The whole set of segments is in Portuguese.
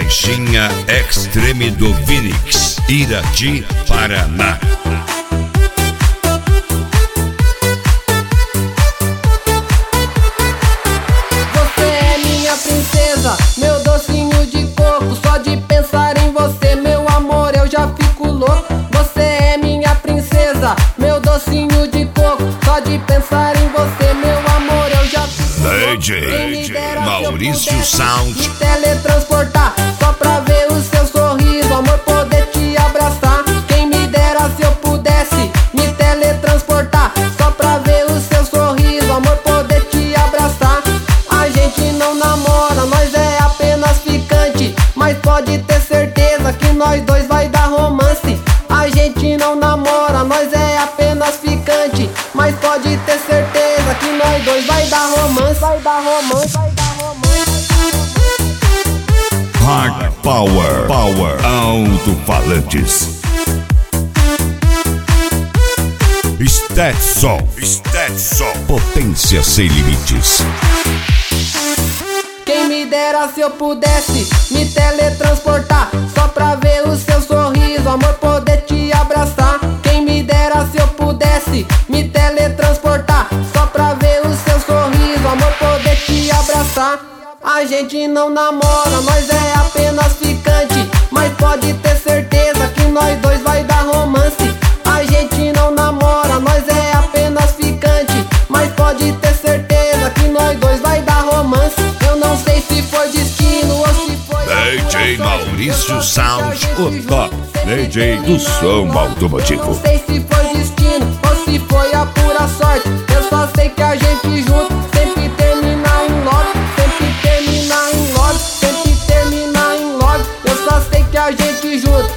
Caixinha Extreme do Vinix, Irati, Paraná. Você é minha princesa, meu docinho de coco. Só de pensar em você, meu amor, eu já fico louco. Você é minha princesa, meu docinho de coco. Só de pensar em você, meu amor, eu já fico louco. DJ Maurício Sound. Me teletransportar, só pra ver o seu sorriso, amor, poder te abraçar. Quem me dera se eu pudesse me teletransportar, só pra ver o seu sorriso, amor, poder te abraçar. A gente não namora, nós é apenas ficante, mas pode ter certeza que nós dois vai dar romance. A gente não namora, nós é apenas ficante, mas pode ter certeza que nós dois vai dar romance. Vai dar romance, vai dar romance. Hard Power Alto-falantes. Stetson, potência sem limites. Quem me dera se eu pudesse me teletransportar, só pra ver o seu sorriso, amor, poder te abraçar. Quem me dera se eu pudesse me teletransportar, só pra ver o seu sorriso, amor, poder te abraçar. A gente não namora, nós é apenas ficante, mas pode ter certeza que nós dois vai dar romance. A gente não namora, nós é apenas ficante, mas pode ter certeza que nós dois vai dar romance. Eu não sei se foi destino ou se foi DJ Maurício Sound, o top DJ do som automotivo. Eu não sei se foi destino ou se foi a pura sorte. Eu só sei que a gente junto sempre termina em love, sempre termina em love, sempre termina em love. Eu só sei que a gente junto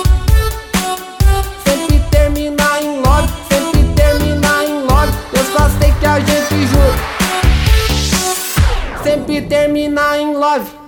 sempre termina em love, sempre termina em love. Eu só sei que a gente junto sempre termina em love.